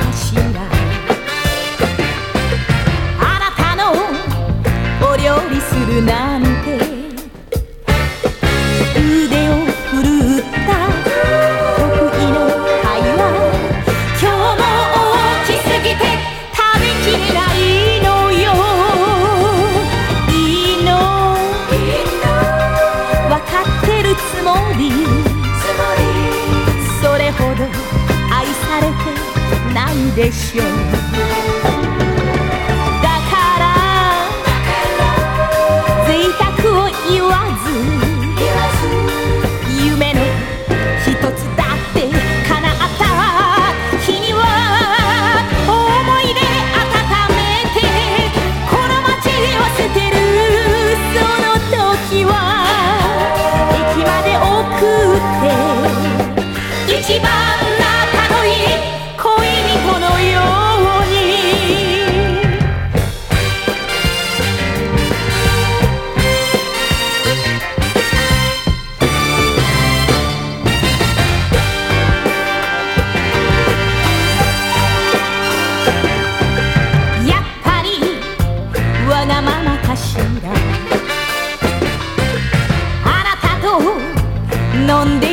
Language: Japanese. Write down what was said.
かしら。あなたのお料理するなんて腕を振るった得意の会話、今日も大きすぎて食べきれないのよ。いいのわかってるつもり、それほど愛されてないでしょう。だから贅沢を言わず夢の一つだって叶った日には思い出温めてこの街を捨てる。その時は駅まで送って一番仲のいい恋人のように。やっぱりわがままかしら。あなたと飲んで